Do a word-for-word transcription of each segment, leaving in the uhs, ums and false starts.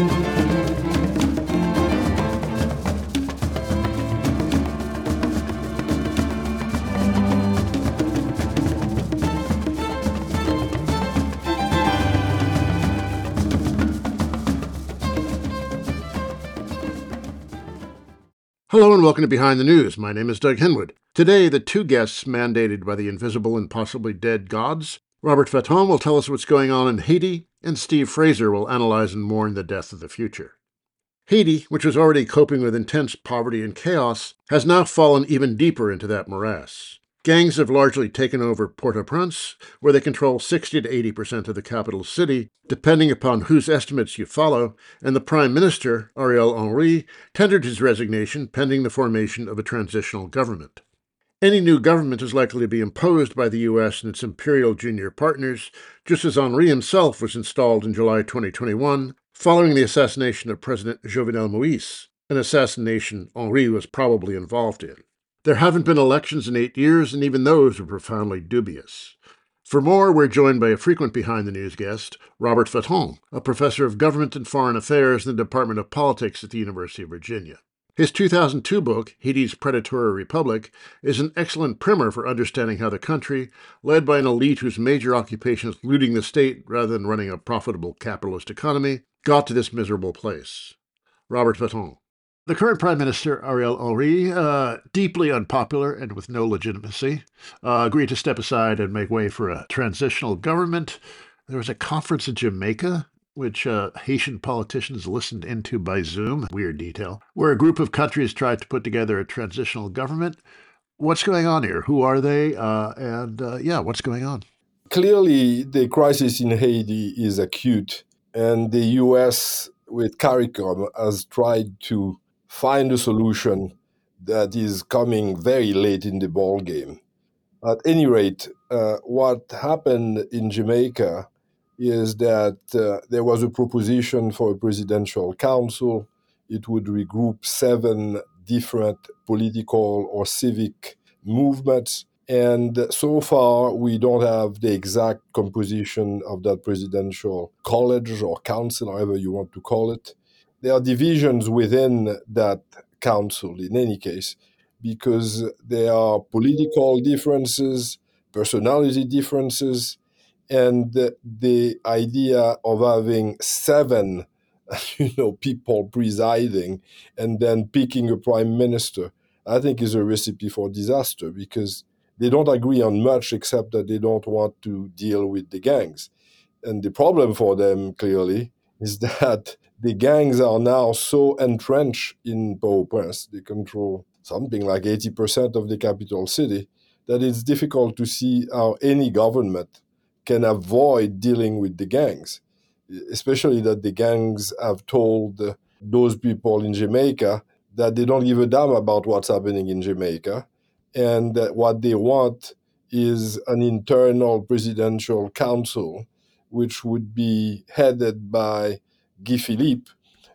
Hello and welcome to Behind the News. My name is Doug Henwood. Today, the two guests mandated by the invisible and possibly dead gods. Robert Fatton will tell us what's going on in Haiti, and Steve Fraser will analyze and mourn the death of the future. Haiti, which was already coping with intense poverty and chaos, has now fallen even deeper into that morass. Gangs have largely taken over Port-au-Prince, where they control sixty to eighty percent of the capital city, depending upon whose estimates you follow, and the Prime Minister, Ariel Henry, tendered his resignation pending the formation of a transitional government. Any new government is likely to be imposed by the U S and its imperial junior partners, just as Henry himself was installed in July twenty twenty-one, following the assassination of President Jovenel Moïse, an assassination Henry was probably involved in. There haven't been elections in eight years, and even those were profoundly dubious. For more, we're joined by a frequent Behind the News guest, Robert Fatton, a professor of government and foreign affairs in the Department of Politics at the University of Virginia. His two thousand two book, Haiti's Predatory Republic, is an excellent primer for understanding how the country, led by an elite whose major occupation is looting the state rather than running a profitable capitalist economy, got to this miserable place. Robert Fatton. The current Prime Minister, Ariel Henry, uh, deeply unpopular and with no legitimacy, uh, agreed to step aside and make way for a transitional government. There was a conference in Jamaica, which uh, Haitian politicians listened into by Zoom, weird detail, where a group of countries tried to put together a transitional government. What's going on here? Who are they? Uh, and uh, yeah, what's going on? Clearly, the crisis in Haiti is acute, and the U S with CARICOM has tried to find a solution that is coming very late in the ball game. At any rate, uh, what happened in Jamaica is that uh, there was a proposition for a presidential council. It would regroup seven different political or civic movements. And so far, we don't have the exact composition of that presidential college or council, however you want to call it. There are divisions within that council, in any case, because there are political differences, personality differences, and the, the idea of having seven, you know, people presiding and then picking a prime minister, I think is a recipe for disaster, because they don't agree on much except that they don't want to deal with the gangs. And the problem for them, clearly, is that the gangs are now so entrenched in Port-au-Prince, they control something like eighty percent of the capital city, that it's difficult to see how any government can avoid dealing with the gangs, especially that the gangs have told those people in Jamaica that they don't give a damn about what's happening in Jamaica, and that what they want is an internal presidential council, which would be headed by Guy Philippe,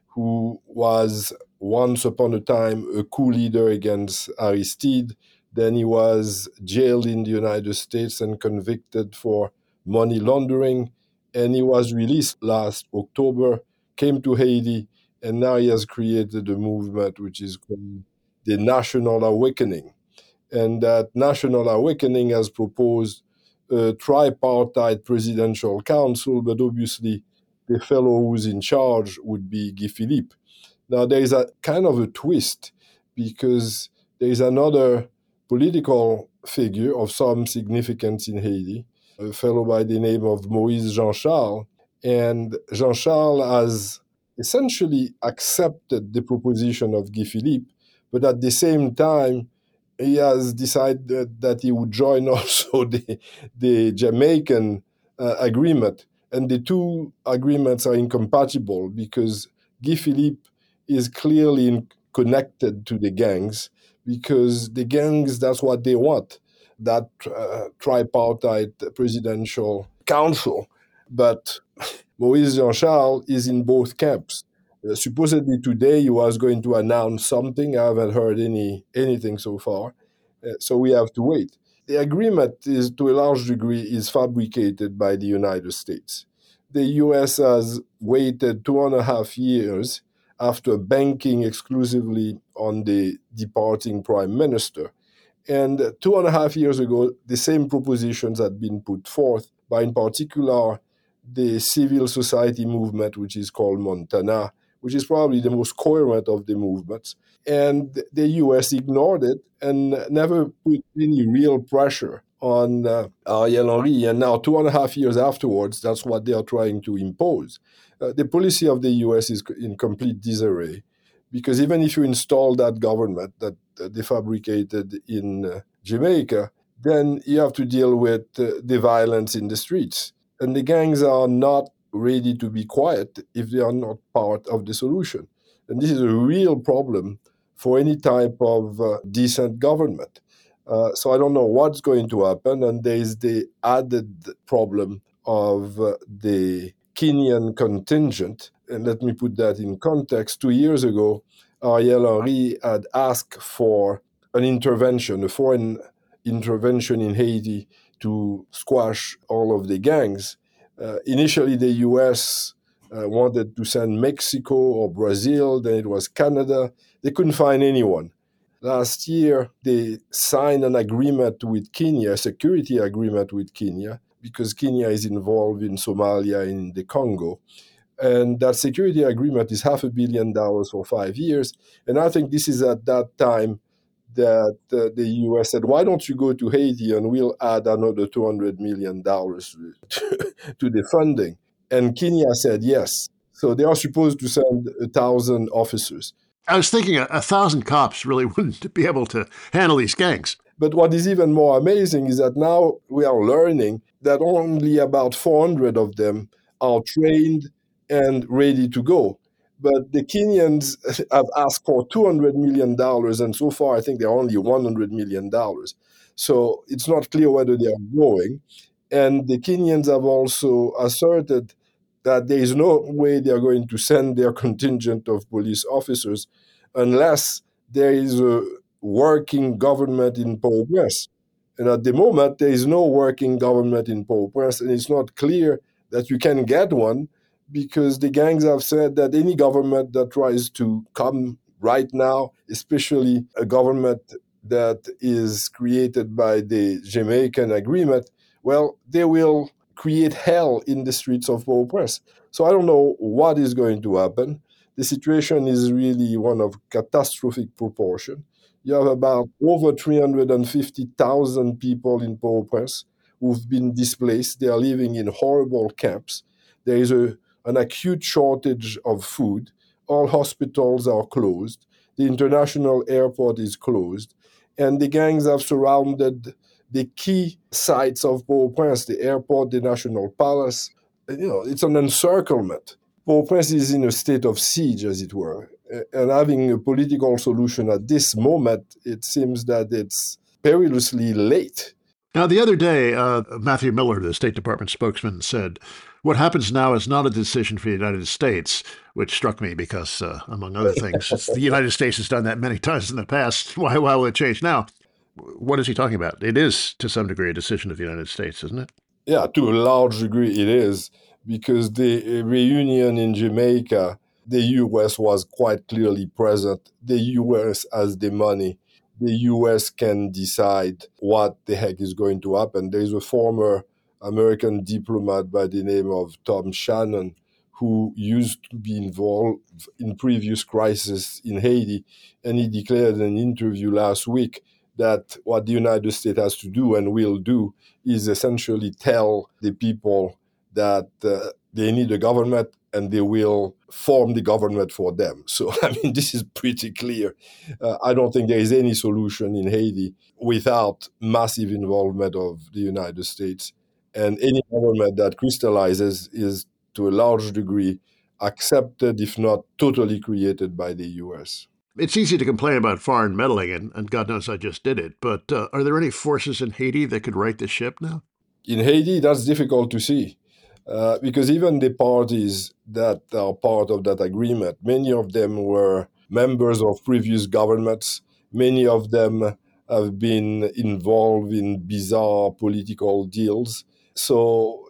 who was once upon a time a coup leader against Aristide. Then he was jailed in the United States and convicted for money laundering, and he was released last October, came to Haiti, and now he has created a movement which is called the National Awakening. And that National Awakening has proposed a tripartite presidential council, but obviously the fellow who's in charge would be Guy Philippe. Now, there is a kind of a twist, because there is another political figure of some significance in Haiti, a fellow by the name of Moïse Jean-Charles. And Jean-Charles has essentially accepted the proposition of Guy Philippe, but at the same time, he has decided that he would join also the, the Jamaican uh, agreement. And the two agreements are incompatible, because Guy Philippe is clearly in, connected to the gangs, because the gangs, that's what they want, that uh, tripartite presidential council. But Moïse Jean-Charles is in both camps. Uh, supposedly today he was going to announce something. I haven't heard any anything so far. Uh, so we have to wait. The agreement is, to a large degree, is fabricated by the United States, the U S has waited two and a half years after banking exclusively on the departing prime minister. And two and a half years ago, the same propositions had been put forth by, in particular, the civil society movement, which is called Montana, which is probably the most coherent of the movements. And the U S ignored it and never put any real pressure on uh, Ariel Henry. And now, two and a half years afterwards, that's what they are trying to impose. Uh, the policy of the U S is in complete disarray, because even if you install that government that uh, they fabricated in uh, Jamaica, then you have to deal with uh, the violence in the streets. And the gangs are not ready to be quiet if they are not part of the solution. And this is a real problem for any type of uh, decent government. Uh, so I don't know what's going to happen. And there is the added problem of uh, the Kenyan contingent. And let me put that in context. Two years ago, Ariel Henry had asked for an intervention, a foreign intervention in Haiti to squash all of the gangs. Uh, initially, the U S uh, wanted to send Mexico or Brazil, then it was Canada. They couldn't find anyone. Last year, they signed an agreement with Kenya, a security agreement with Kenya, because Kenya is involved in Somalia, in the Congo. And that security agreement is half a billion dollars for five years. And I think this is at that time that uh, the U S said, why don't you go to Haiti and we'll add another two hundred million dollars to, to the funding? And Kenya said yes. So they are supposed to send a thousand officers. I was thinking a, a thousand cops really wouldn't be able to handle these gangs. But what is even more amazing is that now we are learning that only about four hundred of them are trained and ready to go. But the Kenyans have asked for two hundred million dollars, and so far I think they're only one hundred million dollars. So it's not clear whether they are going. And the Kenyans have also asserted that there is no way they are going to send their contingent of police officers unless there is a working government in Port-au-Prince. And at the moment, there is no working government in Port-au-Prince, and it's not clear that you can get one, because the gangs have said that any government that tries to come right now, especially a government that is created by the Jamaican agreement, well, they will create hell in the streets of Port-au-Prince. So I don't know what is going to happen. The situation is really one of catastrophic proportion. You have about over three hundred fifty thousand people in Port-au-Prince who've been displaced. They are living in horrible camps. There is a, an acute shortage of food. All hospitals are closed. The international airport is closed. And the gangs have surrounded the key sites of Port-au-Prince, the airport, the National Palace. You know, it's an encirclement. Port-au-Prince is in a state of siege, as it were. And having a political solution at this moment, it seems that it's perilously late. Now, the other day, uh, Matthew Miller, the State Department spokesman, said, what happens now is not a decision for the United States, which struck me because, uh, among other things, the United States has done that many times in the past. Why, why will it change now? What is he talking about? It is, to some degree, a decision of the United States, isn't it? Yeah, to a large degree it is, because the reunion in Jamaica, the U S was quite clearly present. The U S has the money. The U S can decide what the heck is going to happen. There is a former American diplomat by the name of Tom Shannon who used to be involved in previous crises in Haiti, and he declared in an interview last week that what the United States has to do and will do is essentially tell the people that uh, they need a government and they will form the government for them. So, I mean, this is pretty clear. Uh, I don't think there is any solution in Haiti without massive involvement of the United States. And any government that crystallizes is, to a large degree, accepted, if not totally created by the U S. It's easy to complain about foreign meddling, and, and God knows I just did it, but uh, are there any forces in Haiti that could right the ship now? In Haiti, that's difficult to see, uh, because even the parties that are part of that agreement, many of them were members of previous governments. Many of them have been involved in bizarre political deals. So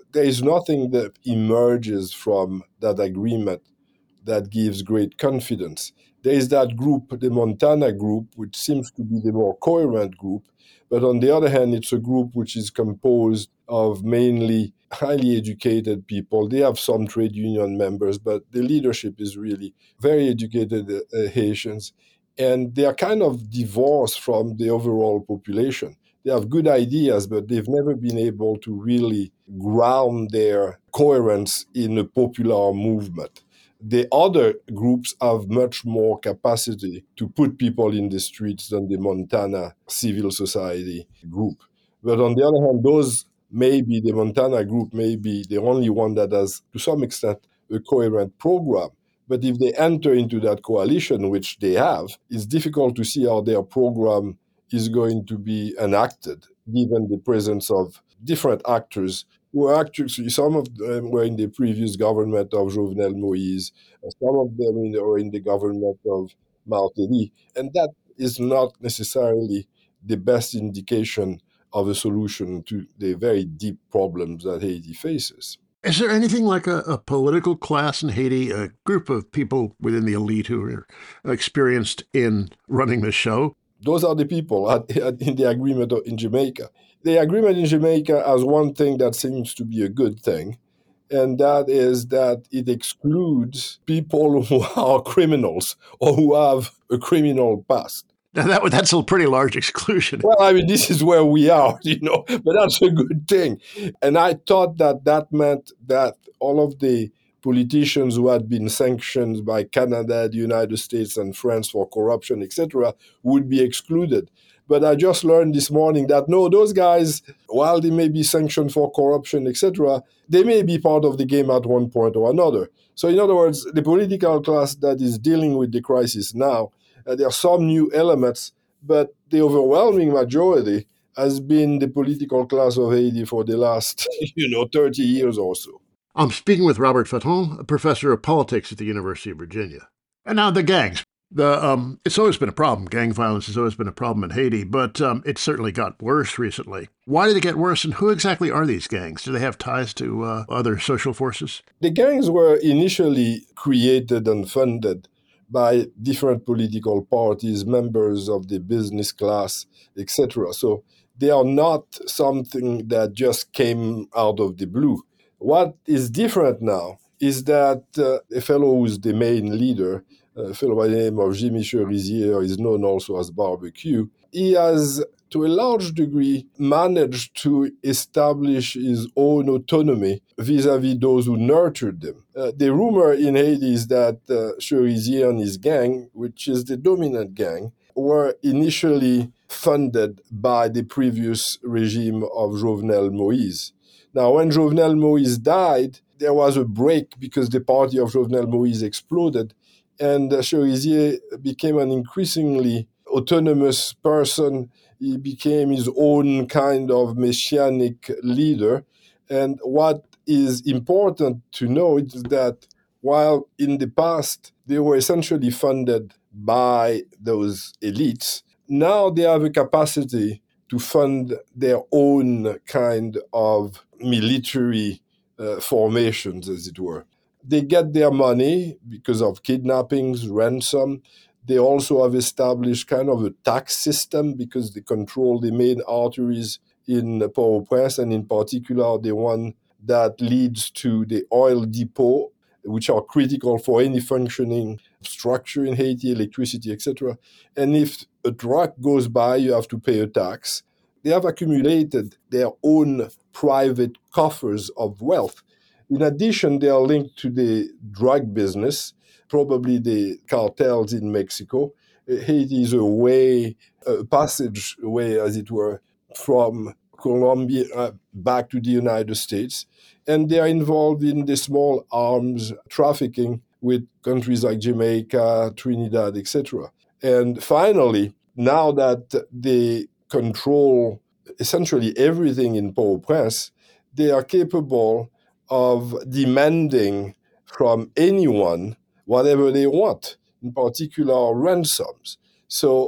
there is nothing that emerges from that agreement that gives great confidence. There is that group, the Montana group, which seems to be the more coherent group. But on the other hand, it's a group which is composed of mainly highly educated people. They have some trade union members, but the leadership is really very educated uh, Haitians. And they are kind of divorced from the overall population. They have good ideas, but they've never been able to really ground their coherence in a popular movement. The other groups have much more capacity to put people in the streets than the Montana civil society group. But on the other hand, those maybe the Montana group may be the only one that has, to some extent, a coherent program. But if they enter into that coalition, which they have, it's difficult to see how their program is going to be enacted, given the presence of different actors who are actually, some of them were in the previous government of Jovenel Moïse, some of them in the, are in the government of Martelly. And that is not necessarily the best indication of a solution to the very deep problems that Haiti faces. Is there anything like a, a political class in Haiti, a group of people within the elite who are experienced in running the show? Those are the people at, at, in the agreement in Jamaica. The agreement in Jamaica has one thing that seems to be a good thing, and that is that it excludes people who are criminals or who have a criminal past. Now that, that's a pretty large exclusion. Well, I mean, this is where we are, you know, but that's a good thing. And I thought that that meant that all of the politicians who had been sanctioned by Canada, the United States, and France for corruption, et cetera, would be excluded. But I just learned this morning that no, those guys, while they may be sanctioned for corruption, et cetera, they may be part of the game at one point or another. So in other words, the political class that is dealing with the crisis now, uh, there are some new elements, but the overwhelming majority has been the political class of Haiti for the last, you know, thirty years or so. I'm speaking with Robert Fatton, a professor of politics at the University of Virginia. And now the gangs. The um, it's always been a problem. Gang violence has always been a problem in Haiti, but um, it certainly got worse recently. Why did it get worse, and who exactly are these gangs? Do they have ties to uh, other social forces? The gangs were initially created and funded by different political parties, members of the business class, et cetera. So they are not something that just came out of the blue. What is different now is that uh, a fellow who is the main leader, a fellow by the name of Jimmy Cherizier, is known also as Barbecue. He has, to a large degree, managed to establish his own autonomy vis-à-vis those who nurtured them. Uh, the rumor in Haiti is that uh, Cherizier and his gang, which is the dominant gang, were initially funded by the previous regime of Jovenel Moïse. Now, when Jovenel Moïse died, there was a break because the party of Jovenel Moïse exploded, and Cherizier became an increasingly autonomous person. He became his own kind of messianic leader. And what is important to note is that while in the past they were essentially funded by those elites, now they have a capacity to fund their own kind of military uh, formations, as it were. They get their money because of kidnappings, ransom. They also have established kind of a tax system because they control the main arteries in Port-au-Prince, and in particular the one that leads to the oil depot, which are critical for any functioning structure in Haiti, electricity, et cetera. And if a truck goes by, you have to pay a tax. They have accumulated their own private coffers of wealth. In addition, they are linked to the drug business, probably the cartels in Mexico. Haiti is a way, a passageway, as it were, from Colombia uh, back to the United States. And they are involved in the small arms trafficking with countries like Jamaica, Trinidad, et cetera. And finally, now that they control essentially everything in Port-au-Prince, they are capable of demanding from anyone whatever they want, in particular ransoms. So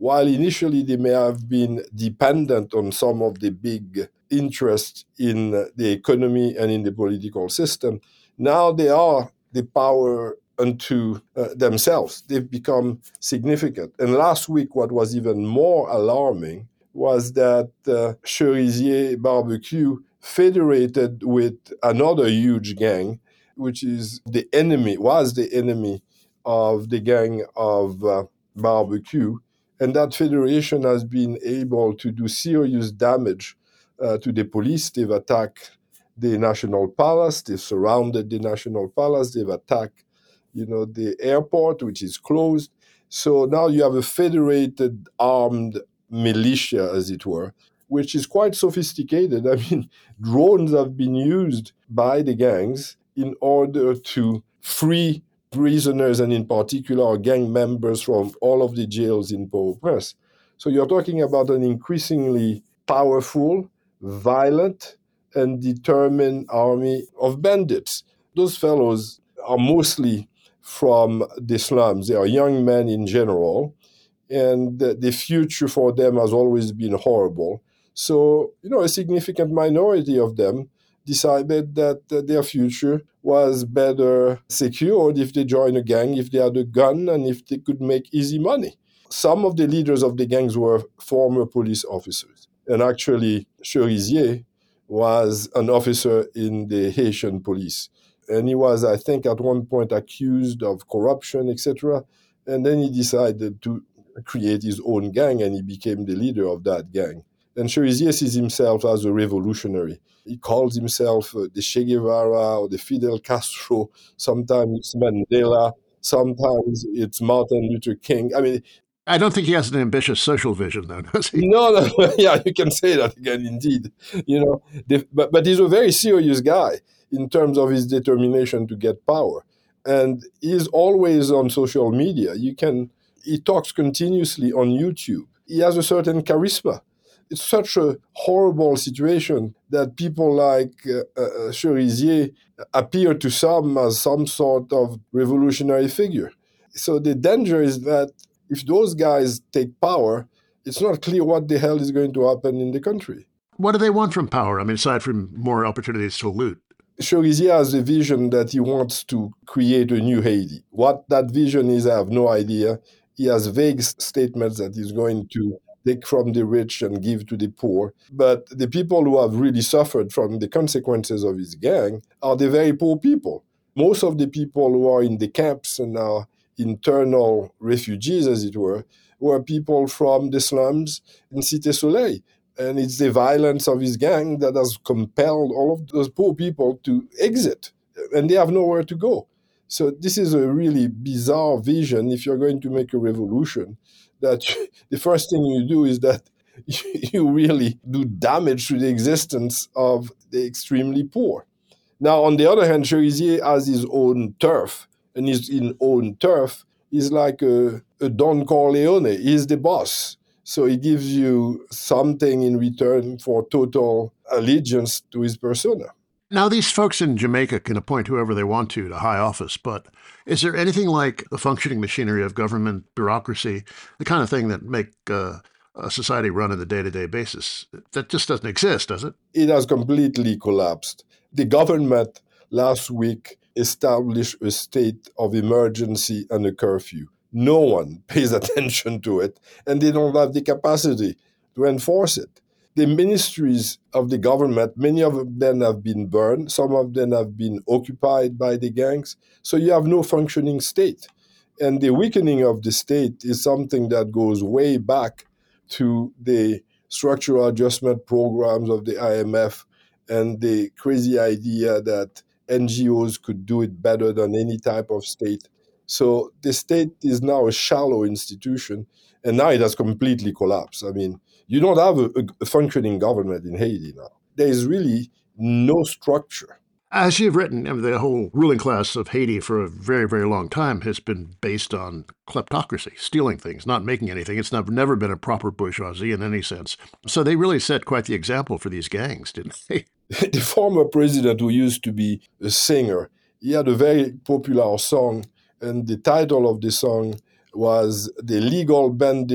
while initially they may have been dependent on some of the big interests in the economy and in the political system, now they are the power unto uh, themselves. They've become significant. And last week, what was even more alarming was that uh, Cerisier Barbecue federated with another huge gang, which is the enemy, was the enemy of the gang of uh, Barbecue. And that federation has been able to do serious damage uh, to the police. They've attacked the National Palace, they've surrounded the National Palace, they've attacked, you know, the airport, which is closed. So now you have a federated armed militia, as it were, which is quite sophisticated. I mean, drones have been used by the gangs in order to free prisoners, and in particular gang members, from all of the jails in Port-au-Prince. So you're talking about an increasingly powerful, violent, and determined army of bandits. Those fellows are mostly from the slums. They are young men in general, and the future for them has always been horrible. So, you know, a significant minority of them decided that uh, their future was better secured if they joined a gang, if they had a gun, and if they could make easy money. Some of the leaders of the gangs were former police officers. And actually, Cerisier was an officer in the Haitian police. And he was, I think, at one point accused of corruption, et cetera. And then he decided to create his own gang, and he became the leader of that gang. And Cerisier sees himself as a revolutionary. He calls himself uh, the Che Guevara or the Fidel Castro. Sometimes it's Mandela. Sometimes it's Martin Luther King. I mean, I don't think he has an ambitious social vision, though, does he? No, no, yeah, you can say that again, indeed. You know, the, but but he's a very serious guy in terms of his determination to get power, and he's always on social media. You can, he talks continuously on YouTube. He has a certain charisma. It's such a horrible situation that people like uh, uh, Cerisier appear to some as some sort of revolutionary figure. So the danger is that if those guys take power, it's not clear what the hell is going to happen in the country. What do they want from power? I mean, aside from more opportunities to loot. Cerisier has a vision that he wants to create a new Haiti. What that vision is, I have no idea. He has vague statements that he's going to take from the rich and give to the poor. But the people who have really suffered from the consequences of his gang are the very poor people. Most of the people who are in the camps and are internal refugees, as it were, were people from the slums in Cité Soleil. And it's the violence of his gang that has compelled all of those poor people to exit, and they have nowhere to go. So this is a really bizarre vision if you're going to make a revolution, that the first thing you do is that you really do damage to the existence of the extremely poor. Now, on the other hand, Cerisier has his own turf, and his own turf is like a, a Don Corleone. He's the boss. So he gives you something in return for total allegiance to his persona. Now, these folks in Jamaica can appoint whoever they want to to high office, but is there anything like the functioning machinery of government bureaucracy, the kind of thing that make uh, a society run on a day-to-day basis? That just doesn't exist, does it? It has completely collapsed. The government last week established a state of emergency and a curfew. No one pays attention to it, and they don't have the capacity to enforce it. The ministries of the government, many of them have been burned, some of them have been occupied by the gangs, so you have no functioning state. And the weakening of the state is something that goes way back to the structural adjustment programs of the I M F and the crazy idea that N G Os could do it better than any type of state. So the state is now a shallow institution, and now it has completely collapsed. I mean, you don't have a, a functioning government in Haiti now. There is really no structure. As you've written, I mean, the whole ruling class of Haiti for a very, very long time has been based on kleptocracy, stealing things, not making anything. It's never, never been a proper bourgeoisie in any sense. So they really set quite the example for these gangs, didn't they? The former president, who used to be a singer, he had a very popular song, and the title of the song was "The Legal Bandits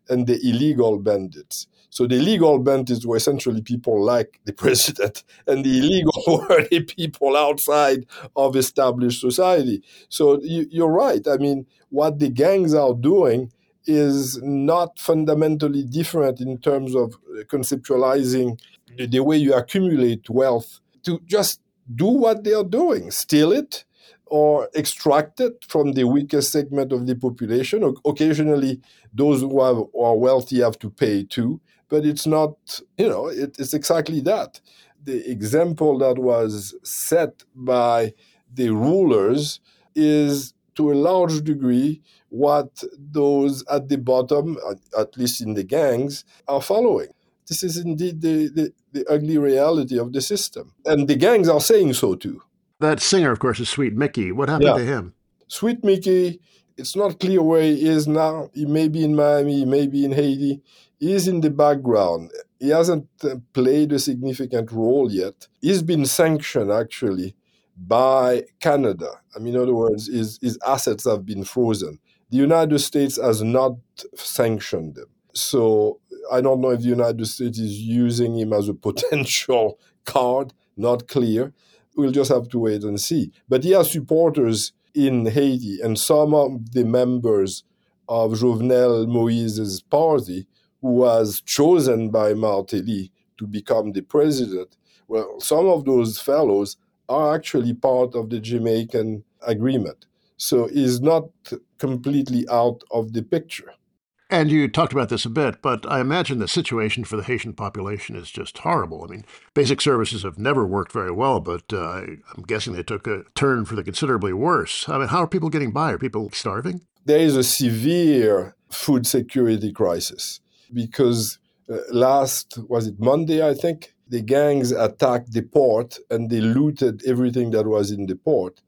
and the illegal bandits. So the legal bandits were essentially people like the president, and the illegal were the people outside of established society. So you, you're right. I mean, what the gangs are doing is not fundamentally different in terms of conceptualizing the, the way you accumulate wealth, to just do what they are doing, steal it or extract it from the weakest segment of the population. O- occasionally, those who, have, who are wealthy have to pay too, but it's not, you know, it, it's exactly that. The example that was set by the rulers is, to a large degree, what those at the bottom, at, at least in the gangs, are following. This is indeed the, the, the ugly reality of the system. And the gangs are saying so too. That singer, of course, is Sweet Mickey. What happened Yeah. to him? Sweet Mickey, it's not clear where he is now. He may be in Miami, he may be in Haiti. He is in the background. He hasn't uh, played a significant role yet. He's been sanctioned, actually, by Canada. I mean, in other words, his, his assets have been frozen. The United States has not sanctioned them. So I don't know if the United States is using him as a potential card, not clear. We'll just have to wait and see. But he has supporters in Haiti, and some of the members of Jovenel Moise's party, who was chosen by Martelly to become the president, well, some of those fellows are actually part of the Jamaican agreement. So he's not completely out of the picture. And you talked about this a bit, but I imagine the situation for the Haitian population is just horrible. I mean, basic services have never worked very well, but uh, I'm guessing they took a turn for the considerably worse. I mean, how are people getting by? Are people starving? There is a severe food security crisis because uh, last, was it Monday, I think, the gangs attacked the port and they looted everything that was in the port.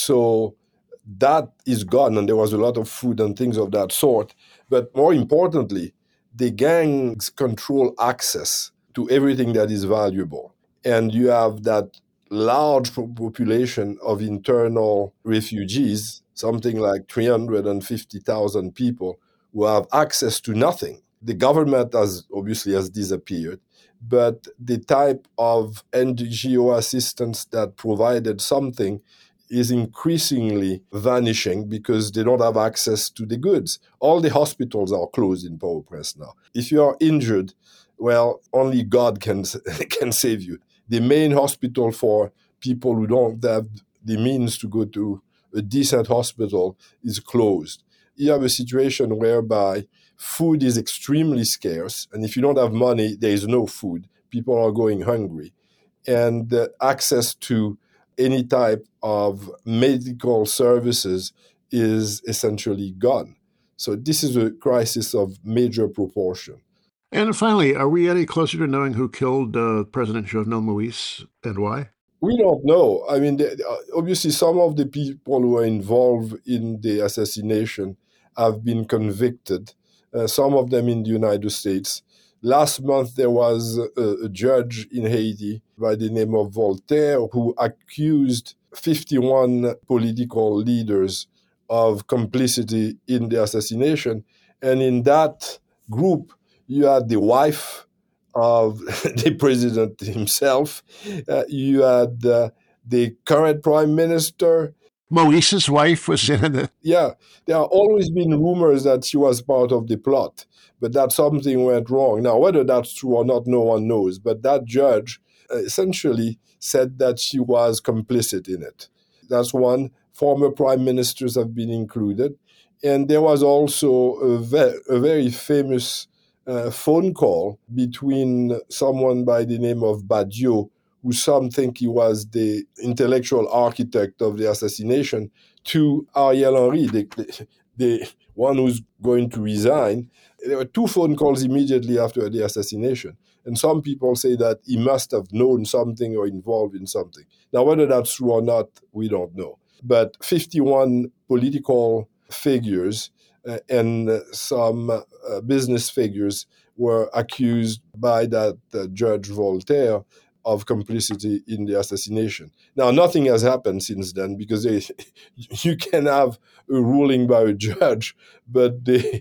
So that is gone, and there was a lot of food and things of that sort. But more importantly, the gangs control access to everything that is valuable. And you have that large population of internal refugees, something like three hundred fifty thousand people, who have access to nothing. The government has obviously has disappeared, but the type of N G O assistance that provided something is increasingly vanishing because they don't have access to the goods. All the hospitals are closed in Port-au-Prince now. If you are injured, well, only God can can save you. The main hospital for people who don't have the means to go to a decent hospital is closed. You have a situation whereby food is extremely scarce, and if you don't have money, there is no food. People are going hungry. And uh, access to any type of medical services is essentially gone. So this is a crisis of major proportion. And finally, are we any closer to knowing who killed uh, President Jovenel Moïse and why? We don't know. I mean, obviously, some of the people who are involved in the assassination have been convicted, uh, some of them in the United States. Last month, there was a, a judge in Haiti by the name of Voltaire who accused fifty-one political leaders of complicity in the assassination. And in that group, you had the wife of the president himself. Uh, you had uh, the current prime minister. Moïse's wife was in it. Yeah, there have always been rumors that she was part of the plot, but that something went wrong. Now, whether that's true or not, no one knows. But that judge uh, essentially said that she was complicit in it. That's one. Former prime ministers have been included. And there was also a, ve- a very famous uh, phone call between someone by the name of Badiou, who some think he was the intellectual architect of the assassination, to Ariel Henry, the, the, the one who's going to resign. There were two phone calls immediately after the assassination. And some people say that he must have known something or involved in something. Now, whether that's true or not, we don't know. But fifty-one political figures uh, and uh, some uh, business figures were accused by that uh, Judge Voltaire of complicity in the assassination. Now, nothing has happened since then because they, you can have a ruling by a judge, but the,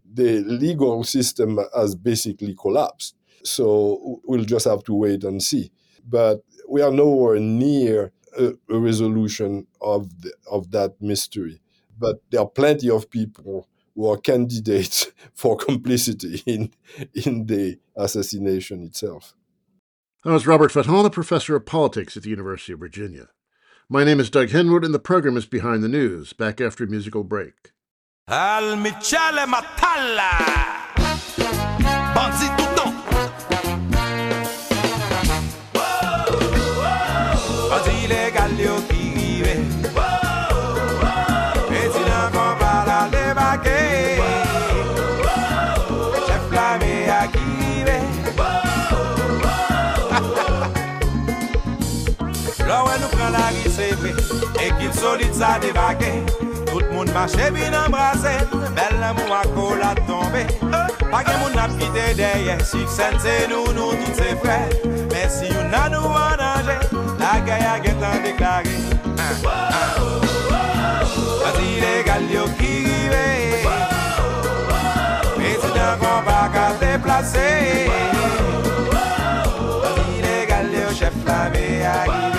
the legal system has basically collapsed. So we'll just have to wait and see. But we are nowhere near a, a resolution of the, of that mystery. But there are plenty of people who are candidates for complicity in in the assassination itself. That was Robert Fatton, a professor of politics at the University of Virginia. My name is Doug Henwood, and the program is Behind the News, back after a musical break. Al Michele Matalla, Banzi Touton, Banzi le Gallio qui vive, et si non compare la levaque, Chef Lamea qui vive. Là où nous prend la rue, équipe solide ça dévague. Tout le monde marche bien embrassé, belle amour à colle à tomber. Pas que mon âme quitte derrière, succès c'est nous, nous tous ses frères. Mais si on a nous en danger, la guerre est en déclaré. Vas-y les gallios qui vivent, président qu'on va qu'à déplacer. Vas-y les gallios, chef la vie arrivé.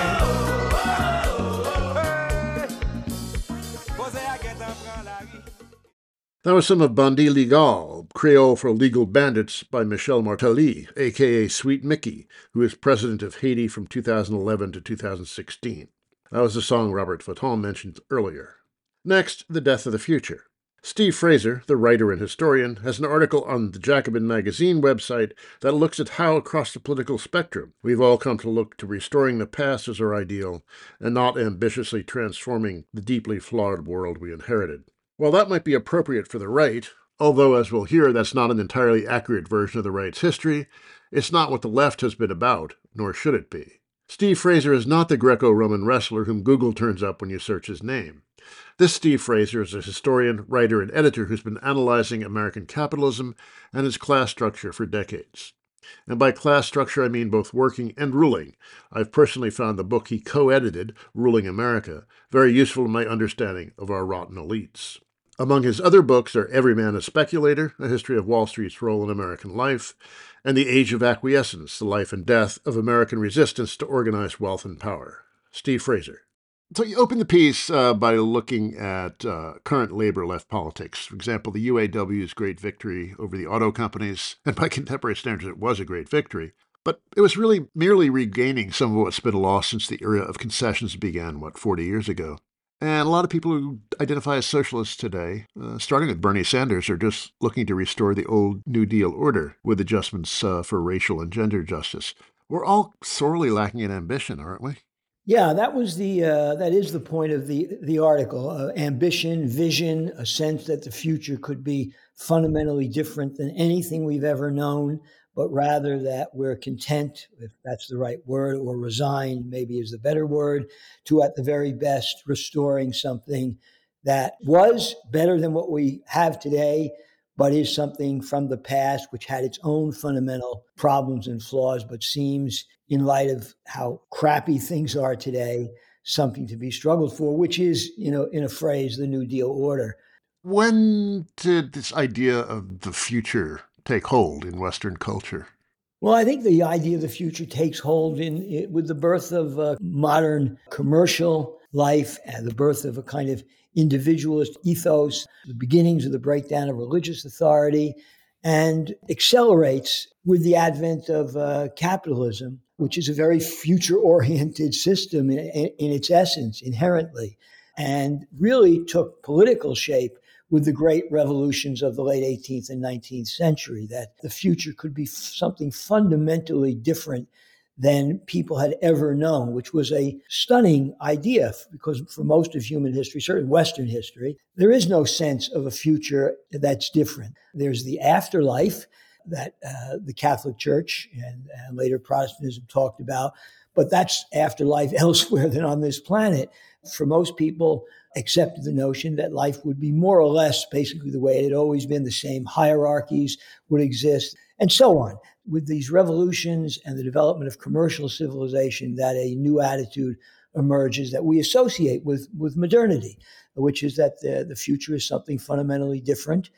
That was some of Bandit Legal, Creole for Legal Bandits by Michel Martelly, a k a. Sweet Mickey, who is president of Haiti from two thousand eleven to two thousand sixteen. That was the song Robert Fatton mentioned earlier. Next, The Death of the Future. Steve Fraser, the writer and historian, has an article on the Jacobin magazine website that looks at how across the political spectrum we've all come to look to restoring the past as our ideal and not ambitiously transforming the deeply flawed world we inherited. While that might be appropriate for the right, although, as we'll hear, that's not an entirely accurate version of the right's history, it's not what the left has been about, nor should it be. Steve Fraser is not the Greco-Roman wrestler whom Google turns up when you search his name. This Steve Fraser is a historian, writer, and editor who's been analyzing American capitalism and its class structure for decades. And by class structure, I mean both working and ruling. I've personally found the book he co-edited, Ruling America, very useful in my understanding of our rotten elites. Among his other books are Every Man a Speculator, A History of Wall Street's Role in American Life, and The Age of Acquiescence, The Life and Death of American Resistance to Organized Wealth and Power. Steve Fraser. So you open the piece uh, by looking at uh, current labor-left politics. For example, the U A W's great victory over the auto companies, and by contemporary standards it was a great victory, but it was really merely regaining some of what's been lost since the era of concessions began, what, forty years ago. And a lot of people who identify as socialists today, uh, starting with Bernie Sanders, are just looking to restore the old New Deal order with adjustments uh, for racial and gender justice. We're all sorely lacking in ambition, aren't we? Yeah, that was the uh, that is the point of the the article. Uh, ambition, vision, a sense that the future could be fundamentally different than anything we've ever known, but rather that we're content, if that's the right word, or resigned, maybe is the better word, to at the very best restoring something that was better than what we have today, but is something from the past which had its own fundamental problems and flaws, but seems, in light of how crappy things are today, something to be struggled for, which is, you know, in a phrase, the New Deal order. When did this idea of the future take hold in Western culture? Well, I think the idea of the future takes hold in, in with the birth of uh, modern commercial life and the birth of a kind of individualist ethos, the beginnings of the breakdown of religious authority, and accelerates with the advent of uh, capitalism, which is a very future-oriented system in, in, in its essence, inherently, and really took political shape with the great revolutions of the late eighteenth and nineteenth century, that the future could be something fundamentally different than people had ever known, which was a stunning idea, because for most of human history, certainly Western history, there is no sense of a future that's different. There's the afterlife that uh, the Catholic Church and, and later Protestantism talked about, but that's afterlife elsewhere than on this planet. For most people, accepted the notion that life would be more or less basically the way it had always been, the same hierarchies would exist, and so on. With these revolutions and the development of commercial civilization, that a new attitude emerges that we associate with, with modernity, which is that the, the future is something fundamentally different.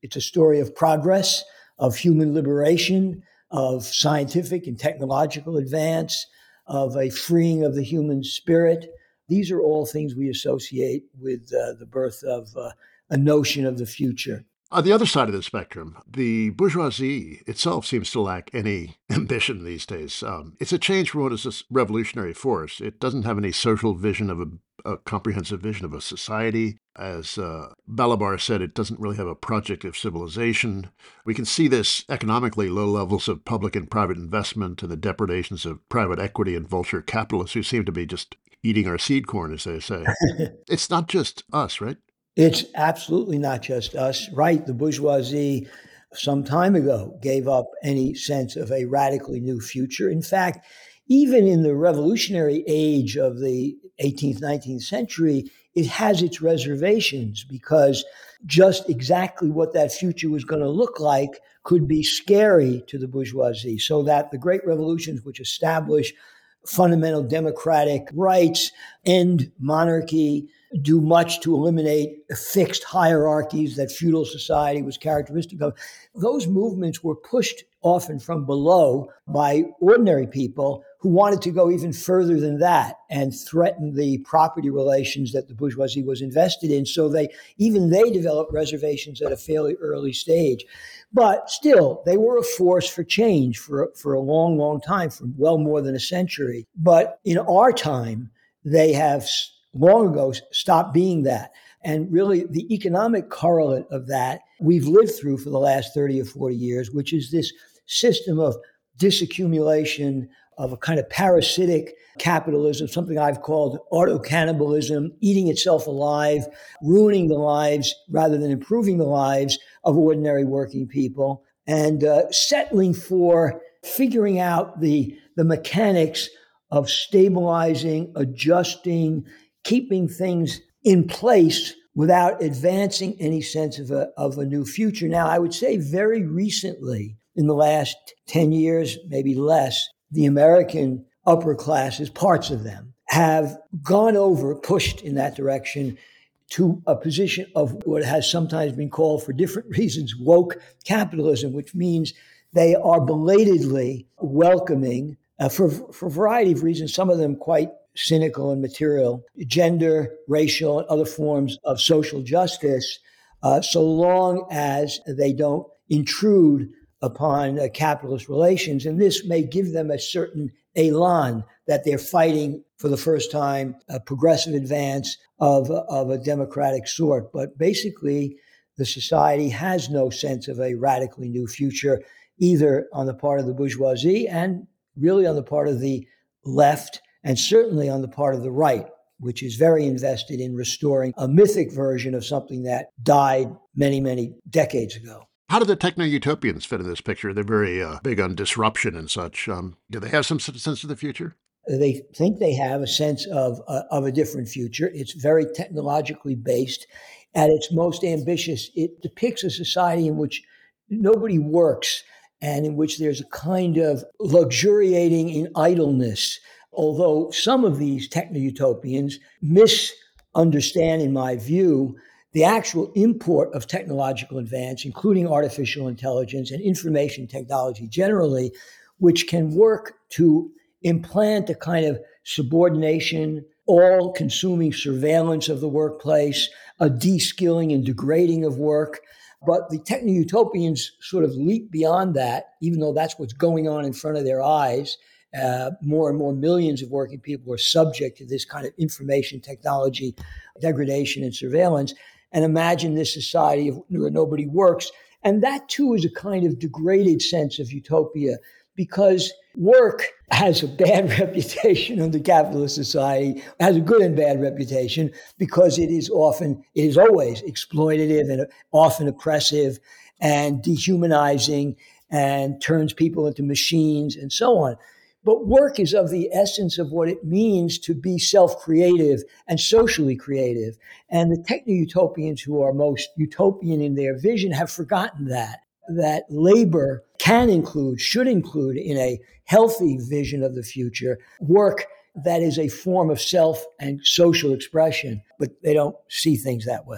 It's a story of progress, of human liberation, of scientific and technological advance, of a freeing of the human spirit. These are all things we associate with uh, the birth of uh, a notion of the future. On the other side of the spectrum, the bourgeoisie itself seems to lack any ambition these days. Um, it's a change from what is a revolutionary force. It doesn't have any social vision of a, a comprehensive vision of a society. As uh, Balabar said, it doesn't really have a project of civilization. We can see this economically: low levels of public and private investment and the depredations of private equity and vulture capitalists who seem to be just eating our seed corn, as they say. It's not just us, right? It's absolutely not just us, right? The bourgeoisie some time ago gave up any sense of a radically new future. In fact, even in the revolutionary age of the eighteenth, nineteenth century, it has its reservations because just exactly what that future was going to look like could be scary to the bourgeoisie, so that the great revolutions which establish fundamental democratic rights, end monarchy, do much to eliminate fixed hierarchies that feudal society was characteristic of. Those movements were pushed often from below by ordinary people who wanted to go even further than that and threaten the property relations that the bourgeoisie was invested in. So they, even they developed reservations at a fairly early stage. But still, they were a force for change for, for a long, long time, for well more than a century. But in our time, they have long ago stopped being that. And really, the economic correlate of that we've lived through for the last thirty or forty years, which is this system of disaccumulation, of a kind of parasitic capitalism, something I've called auto-cannibalism, eating itself alive, ruining the lives rather than improving the lives of ordinary working people, and uh, settling for figuring out the, the mechanics of stabilizing, adjusting, keeping things in place without advancing any sense of a, of a new future. Now, I would say very recently, in the last ten years, maybe less, the American upper classes, parts of them, have gone over, pushed in that direction to a position of what has sometimes been called, for different reasons, woke capitalism, which means they are belatedly welcoming, uh, for, for a variety of reasons, some of them quite cynical and material, gender, racial, and other forms of social justice, uh, so long as they don't intrude upon uh, capitalist relations. And this may give them a certain elan that they're fighting for the first time a progressive advance of, of a democratic sort. But basically, the society has no sense of a radically new future, either on the part of the bourgeoisie and really on the part of the left, and certainly on the part of the right, which is very invested in restoring a mythic version of something that died many, many decades ago. How do the techno-utopians fit in this picture? They're very uh, big on disruption and such. Um, do they have some sense of the future? They think they have a sense of, uh, of a different future. It's very technologically based. At its most ambitious, it depicts a society in which nobody works and in which there's a kind of luxuriating in idleness. Although some of these techno-utopians misunderstand, in my view, the actual import of technological advance, including artificial intelligence and information technology generally, which can work to implant a kind of subordination, all-consuming surveillance of the workplace, a de-skilling and degrading of work. But the techno-utopians sort of leap beyond that, even though that's what's going on in front of their eyes. Uh, more and more millions of working people are subject to this kind of information technology degradation and surveillance. And imagine this society where nobody works. And that, too, is a kind of degraded sense of utopia, because work has a bad reputation under capitalist society, has a good and bad reputation, because it is often, it is always exploitative and often oppressive and dehumanizing and turns people into machines and so on. But work is of the essence of what it means to be self-creative and socially creative. And the techno-utopians who are most utopian in their vision have forgotten that, that labor can include, should include in a healthy vision of the future, work that is a form of self and social expression, but they don't see things that way.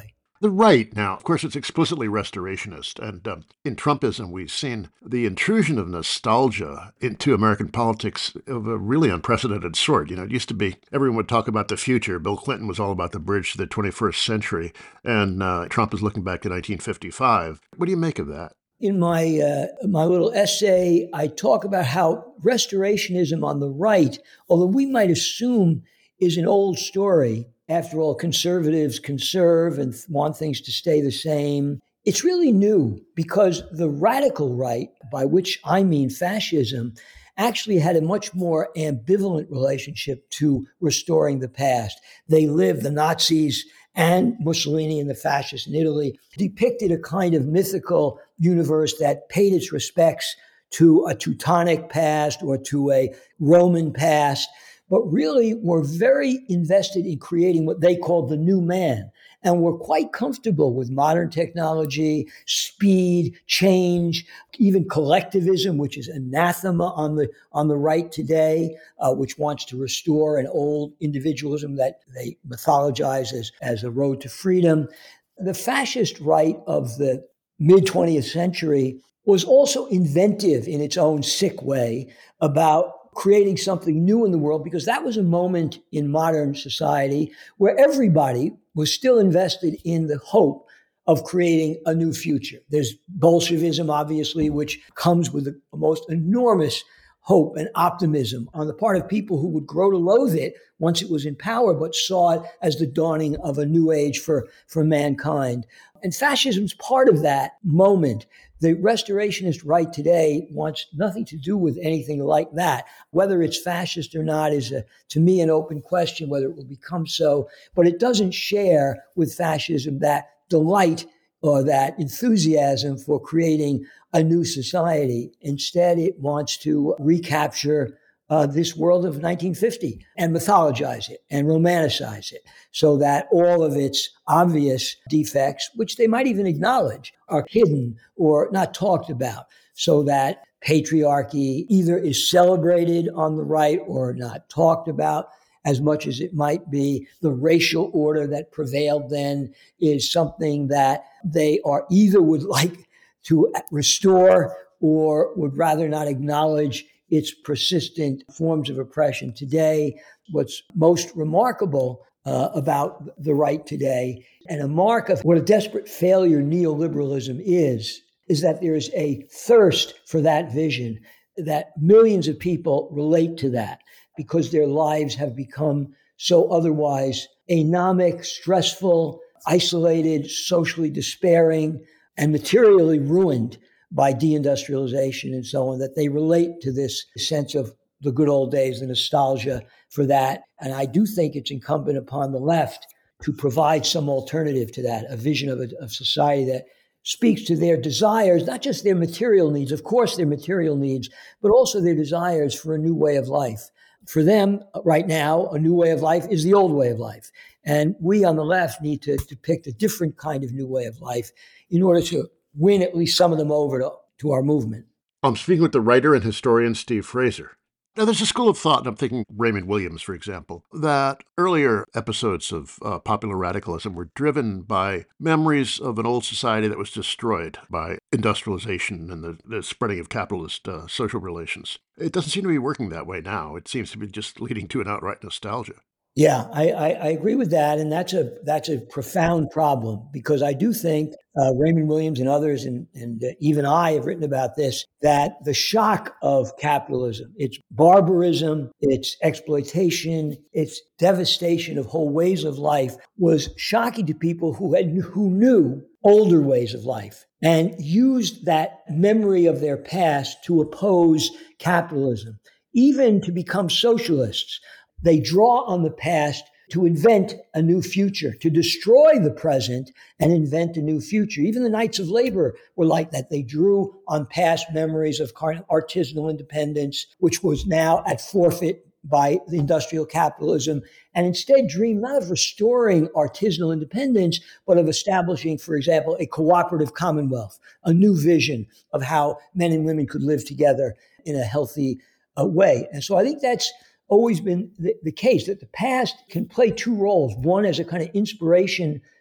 The right now, of course, it's explicitly restorationist. And um, in Trumpism, we've seen the intrusion of nostalgia into American politics of a really unprecedented sort. You know, it used to be everyone would talk about the future. Bill Clinton was all about the bridge to the twenty-first century. And uh, Trump is looking back at nineteen fifty-five. What do you make of that? In my uh, my little essay, I talk about how restorationism on the right, although we might assume is an old story, after all, conservatives conserve and want things to stay the same. It's really new because the radical right, by which I mean fascism, actually had a much more ambivalent relationship to restoring the past. They lived, the Nazis and Mussolini and the fascists in Italy depicted a kind of mythical universe that paid its respects to a Teutonic past or to a Roman past, but really were very invested in creating what they called the new man, and were quite comfortable with modern technology, speed, change, even collectivism, which is anathema on the on the right today, uh, which wants to restore an old individualism that they mythologize as, as a road to freedom. The fascist right of the mid-twentieth century was also inventive in its own sick way about creating something new in the world, because that was a moment in modern society where everybody was still invested in the hope of creating a new future. There's Bolshevism, obviously, which comes with the most enormous hope and optimism on the part of people who would grow to loathe it once it was in power, but saw it as the dawning of a new age for, for mankind. And fascism's part of that moment. The restorationist right today wants nothing to do with anything like that. Whether it's fascist or not is, a, to me, an open question, whether it will become so. But it doesn't share with fascism that delight or that enthusiasm for creating a new society. Instead, it wants to recapture uh, this world of nineteen fifty and mythologize it and romanticize it so that all of its obvious defects, which they might even acknowledge, are hidden or not talked about, so that patriarchy either is celebrated on the right or not talked about as much as it might be. The racial order that prevailed then is something that they are either would like to restore or would rather not acknowledge its persistent forms of oppression today. What's most remarkable uh, about the right today, and a mark of what a desperate failure neoliberalism is, is that there is a thirst for that vision, that millions of people relate to that because their lives have become so otherwise anomic, stressful, isolated, socially despairing, and materially ruined by deindustrialization and so on, that they relate to this sense of the good old days, the nostalgia for that. And I do think it's incumbent upon the left to provide some alternative to that, a vision of a of society that speaks to their desires, not just their material needs, of course their material needs, but also their desires for a new way of life. For them right now, a new way of life is the old way of life. And we on the left need to depict a different kind of new way of life in order to win at least some of them over to, to our movement. I'm speaking with the writer and historian Steve Fraser. Now, there's a school of thought, and I'm thinking Raymond Williams, for example, that earlier episodes of uh, popular radicalism were driven by memories of an old society that was destroyed by industrialization and the, the spreading of capitalist uh, social relations. It doesn't seem to be working that way now. It seems to be just leading to an outright nostalgia. Yeah, I, I, I agree with that. And that's a that's a profound problem, because I do think uh, Raymond Williams and others, and, and uh, even I have written about this, that the shock of capitalism, its barbarism, its exploitation, its devastation of whole ways of life was shocking to people who had who knew older ways of life and used that memory of their past to oppose capitalism, even to become socialists. They draw on the past to invent a new future, to destroy the present and invent a new future. Even the Knights of Labor were like that. They drew on past memories of artisanal independence, which was now at forfeit by the industrial capitalism, and instead dreamed not of restoring artisanal independence, but of establishing, for example, a cooperative commonwealth, a new vision of how men and women could live together in a healthy uh, way. And so I think that's always been the, the case, that the past can play two roles. One as a kind of inspiration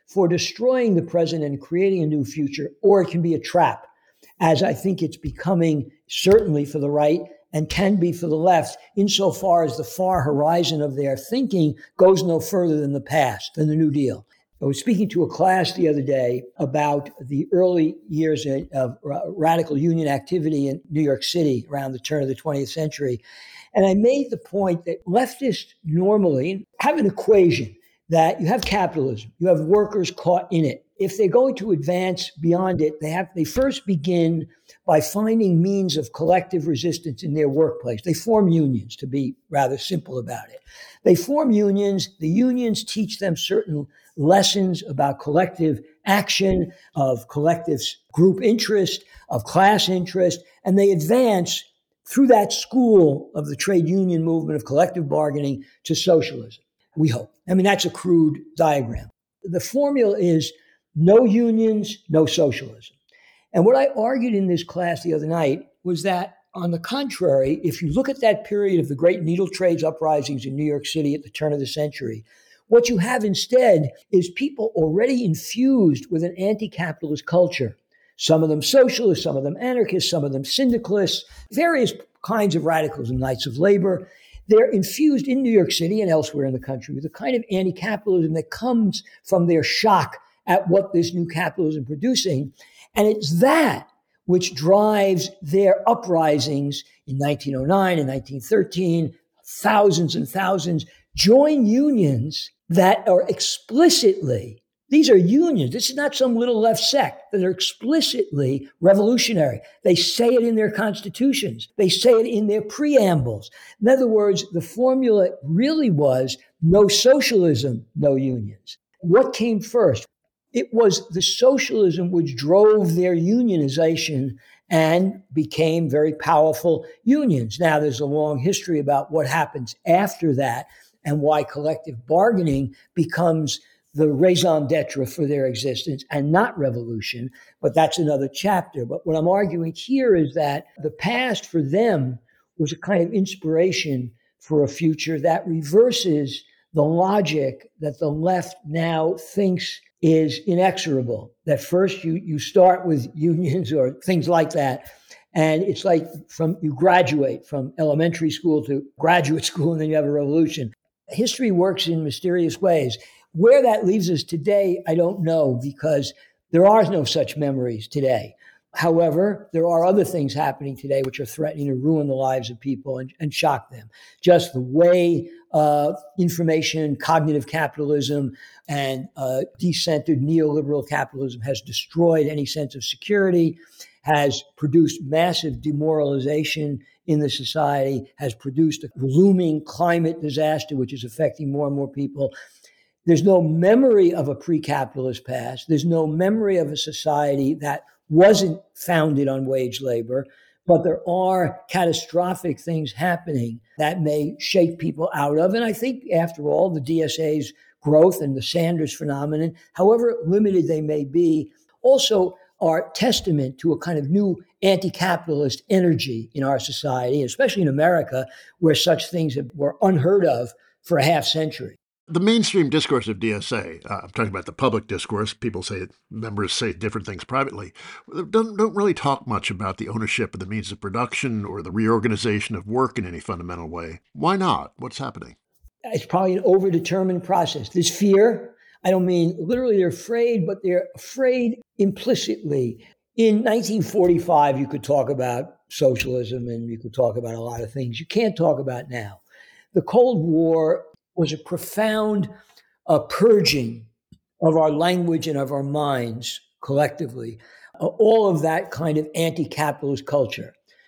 for destroying the present and creating a new future, or it can be a trap, as I think it's becoming certainly for the right and can be for the left, insofar as the far horizon of their thinking goes no further than the past, than the New Deal. I was speaking to a class the other day about the early years of radical union activity in New York City around the turn of the twentieth century. And I made the point that leftists normally have an equation that you have capitalism, you have workers caught in it. If they're going to advance beyond it, they have they first begin by finding means of collective resistance in their workplace. They form unions, to be rather simple about it. They form unions. The unions teach them certain lessons about collective action, of collective group interest, of class interest, and they advance through that school of the trade union movement of collective bargaining to socialism, we hope. I mean, that's a crude diagram. The formula is no unions, no socialism. And what I argued in this class the other night was that, on the contrary, if you look at that period of the great needle trades uprisings in New York City at the turn of the century, what you have instead is people already infused with an anti-capitalist culture. Some of them socialists, some of them anarchists, some of them syndicalists, various kinds of radicalism, Knights of Labor. They're infused in New York City and elsewhere in the country with a kind of anti-capitalism that comes from their shock at what this new capitalism is producing. And it's that which drives their uprisings in nineteen oh nine and nineteen thirteen. Thousands and thousands join unions that are explicitly, these are unions. This is not some little left sect that are explicitly revolutionary. They say it in their constitutions. They say it in their preambles. In other words, the formula really was no socialism, no unions. What came first? It was the socialism which drove their unionization and became very powerful unions. Now, there's a long history about what happens after that and why collective bargaining becomes the raison d'etre for their existence and not revolution, but that's another chapter. But what I'm arguing here is that the past for them was a kind of inspiration for a future that reverses the logic that the left now thinks is inexorable. That first you, you start with unions or things like that, and it's like from you graduate from elementary school to graduate school, and then you have a revolution. History works in mysterious ways. Where that leaves us today, I don't know, because there are no such memories today. However, there are other things happening today which are threatening to ruin the lives of people and, and shock them. Just the way uh, information, cognitive capitalism, and uh, decentered neoliberal capitalism has destroyed any sense of security, has produced massive demoralization in the society, has produced a looming climate disaster, which is affecting more and more people. There's no memory of a pre-capitalist past. There's no memory of a society that wasn't founded on wage labor, but there are catastrophic things happening that may shake people out of. And I think, after all, the D S A's growth and the Sanders phenomenon, however limited they may be, also are testament to a kind of new anti-capitalist energy in our society, especially in America, where such things were unheard of for a half century. The mainstream discourse of D S A, uh, I'm talking about the public discourse, people say, members say different things privately, don't, don't really talk much about the ownership of the means of production or the reorganization of work in any fundamental way. Why not? What's happening? It's probably an overdetermined process. There's fear. I don't mean literally they're afraid, but they're afraid implicitly. In nineteen forty-five, you could talk about socialism and you could talk about a lot of things you can't talk about now. The Cold War was a profound uh, purging of our language and of our minds collectively, uh, all of that kind of anti-capitalist culture.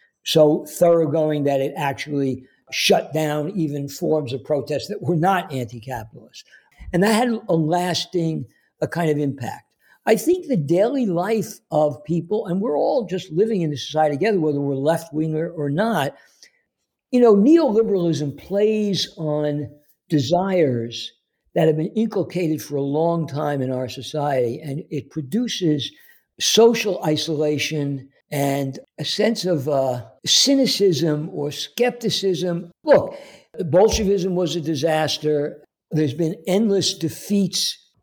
So thoroughgoing that it actually shut down even forms of protest that were not anti-capitalist. And that had a lasting a kind of impact. I think the daily life of people, and we're all just living in this society together, whether we're left-winger or not, you know, neoliberalism plays on desires that have been inculcated for a long time in our society, and it produces social isolation and a sense of uh, cynicism or skepticism. Look, Bolshevism was a disaster. There's been endless defeats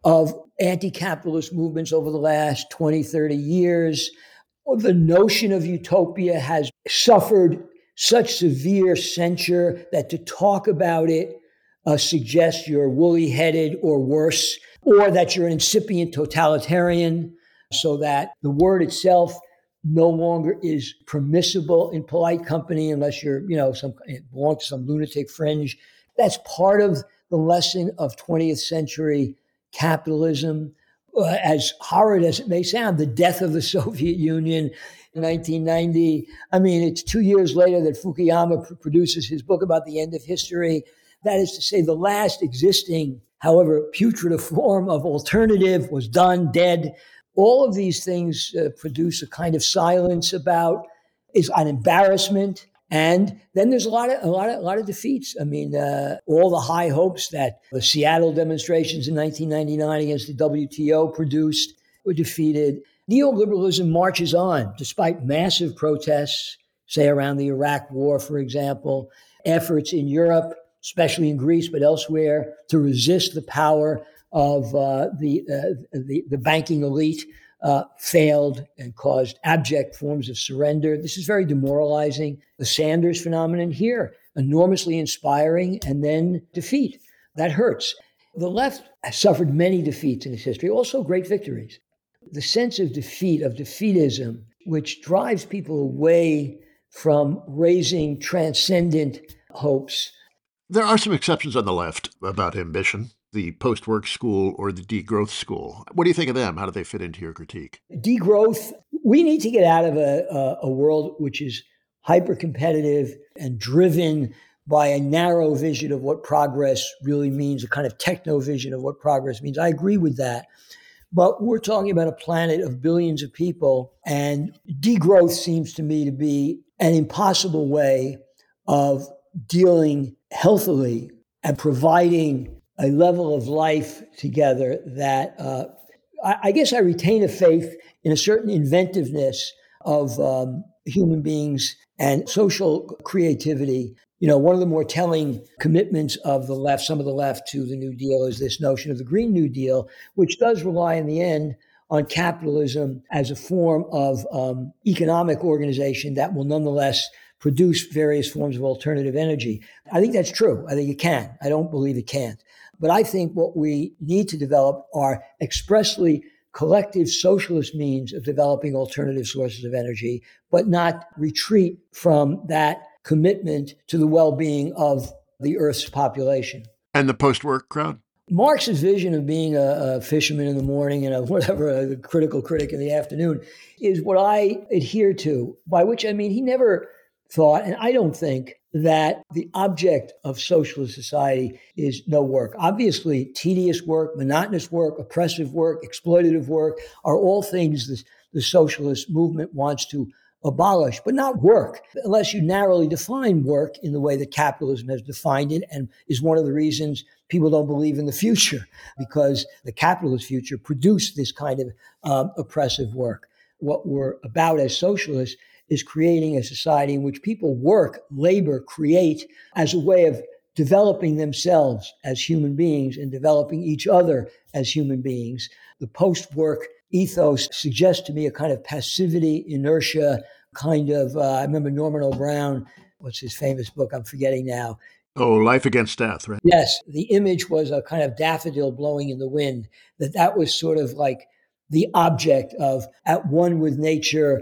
of anti-capitalist movements over the last twenty, thirty years. The notion of utopia has suffered such severe censure that to talk about it uh, suggests you're woolly-headed or worse, or that you're an incipient totalitarian, so that the word itself no longer is permissible in polite company unless you're, you know, some belong to some lunatic fringe. That's part of the lesson of twentieth century capitalism. Uh, as horrid as it may sound, the death of the Soviet Union in nineteen ninety. I mean, it's two years later that Fukuyama pr- produces his book about the end of history. That is to say, the last existing, however putrid a form of alternative was done, dead. All of these things uh, produce a kind of silence about, is an embarrassment. And then there's a lot of a lot of a lot of defeats. I mean, uh, all the high hopes that the Seattle demonstrations in nineteen ninety-nine against the W T O produced were defeated. Neoliberalism marches on despite massive protests, say around the Iraq War, for example, efforts in Europe, especially in Greece, but elsewhere, to resist the power of uh, the, uh, the the banking elite. Uh, failed and caused abject forms of surrender. This is very demoralizing. The Sanders phenomenon here, enormously inspiring and then defeat. That hurts. The left has suffered many defeats in its history, also great victories. The sense of defeat, of defeatism, which drives people away from raising transcendent hopes. There are some exceptions on the left about ambition. The post-work school or the degrowth school. What do you think of them? How do they fit into your critique? Degrowth, we need to get out of a, a, a world which is hyper-competitive and driven by a narrow vision of what progress really means, a kind of techno vision of what progress means. I agree with that. But we're talking about a planet of billions of people, and degrowth seems to me to be an impossible way of dealing healthily and providing a level of life together that uh, I, I guess I retain a faith in a certain inventiveness of um, human beings and social creativity. You know, one of the more telling commitments of the left, some of the left to the New Deal, is this notion of the Green New Deal, which does rely in the end on capitalism as a form of um, economic organization that will nonetheless produce various forms of alternative energy. I think that's true. I think it can. I don't believe it can't. But I think what we need to develop are expressly collective socialist means of developing alternative sources of energy, but not retreat from that commitment to the well-being of the Earth's population. And the post-work crowd? Marx's vision of being a, a fisherman in the morning and a whatever, a critical critic in the afternoon is what I adhere to, by which I mean he never thought, and I don't think, that the object of socialist society is no work. Obviously, tedious work, monotonous work, oppressive work, exploitative work are all things the, the socialist movement wants to abolish, but not work, unless you narrowly define work in the way that capitalism has defined it, and is one of the reasons people don't believe in the future, because the capitalist future produced this kind of um, oppressive work. What we're about as socialists is creating a society in which people work, labor, create as a way of developing themselves as human beings and developing each other as human beings. The post-work ethos suggests to me a kind of passivity, inertia, kind of, uh, I remember Norman O'Brown, what's his famous book? I'm forgetting now. Oh, Life Against Death, right? Yes. The image was a kind of daffodil blowing in the wind, that that was sort of like the object of at one with nature,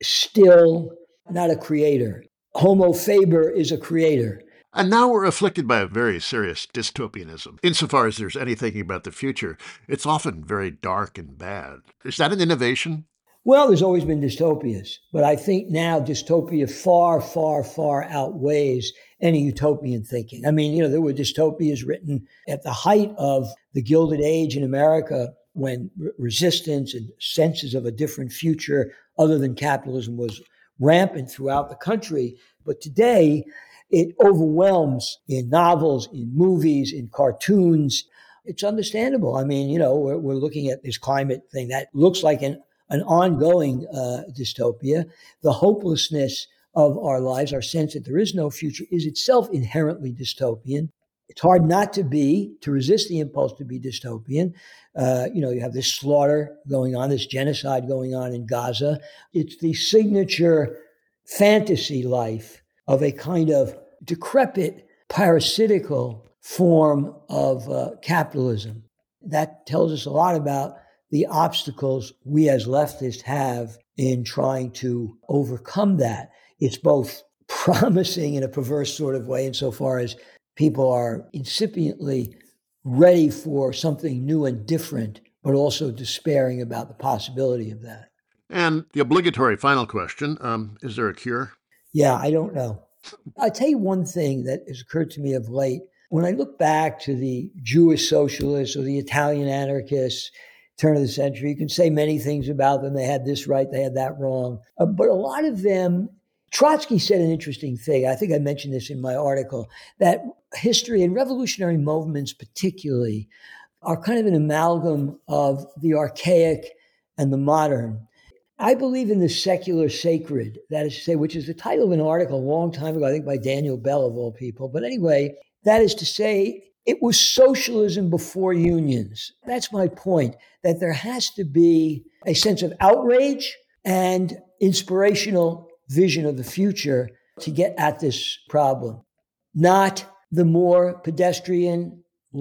still not a creator. Homo faber is a creator. And now we're afflicted by a very serious dystopianism. Insofar as there's any thinking about the future, it's often very dark and bad. Is that an innovation? Well, there's always been dystopias, but I think now dystopia far, far, far outweighs any utopian thinking. I mean, you know, there were dystopias written at the height of the Gilded Age in America, when re- resistance and senses of a different future other than capitalism was rampant throughout the country. But today, it overwhelms in novels, in movies, in cartoons. It's understandable. I mean, you know, we're, we're looking at this climate thing that looks like an, an ongoing uh, dystopia. The hopelessness of our lives, our sense that there is no future, is itself inherently dystopian. It's hard not to be, to resist the impulse to be dystopian. Uh, you know, you have this slaughter going on, this genocide going on in Gaza. It's the signature fantasy life of a kind of decrepit, parasitical form of uh, capitalism. That tells us a lot about the obstacles we as leftists have in trying to overcome that. It's both promising in a perverse sort of way insofar as people are incipiently ready for something new and different, but also despairing about the possibility of that. And the obligatory final question, um, is there a cure? Yeah, I don't know. I'll tell you one thing that has occurred to me of late. When I look back to the Jewish socialists or the Italian anarchists, turn of the century, you can say many things about them. They had this right, they had that wrong. Uh, but a lot of them, Trotsky said an interesting thing. I think I mentioned this in my article, that history and revolutionary movements particularly are kind of an amalgam of the archaic and the modern. I believe in the secular sacred, that is to say, which is the title of an article a long time ago, I think by Daniel Bell of all people. But anyway, that is to say, it was socialism before unions. That's my point, that there has to be a sense of outrage and inspirational vision of the future to get at this problem, not the more pedestrian,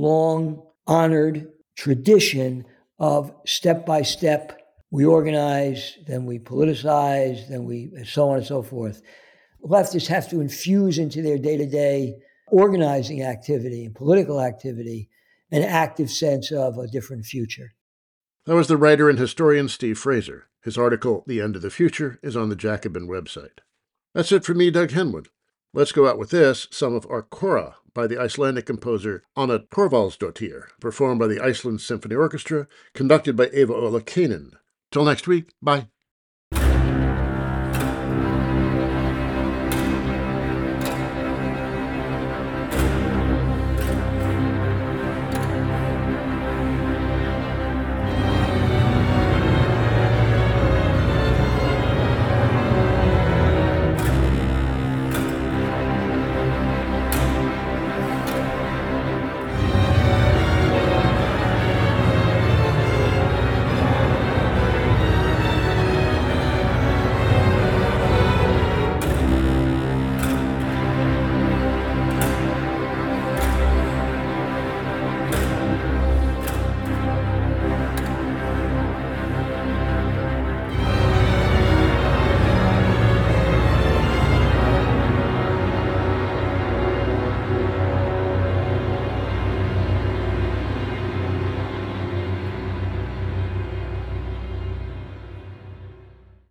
long-honored tradition of step-by-step, we organize, then we politicize, then we, and so on and so forth. Leftists have to infuse into their day-to-day organizing activity and political activity an active sense of a different future. That was the writer and historian Steve Fraser. His article, The End of the Future, is on the Jacobin website. That's it for me, Doug Henwood. Let's go out with this, some of Arkora by the Icelandic composer Anna Thorvaldsdottir, performed by the Iceland Symphony Orchestra, conducted by Eva Ola Kanin. Till next week, bye.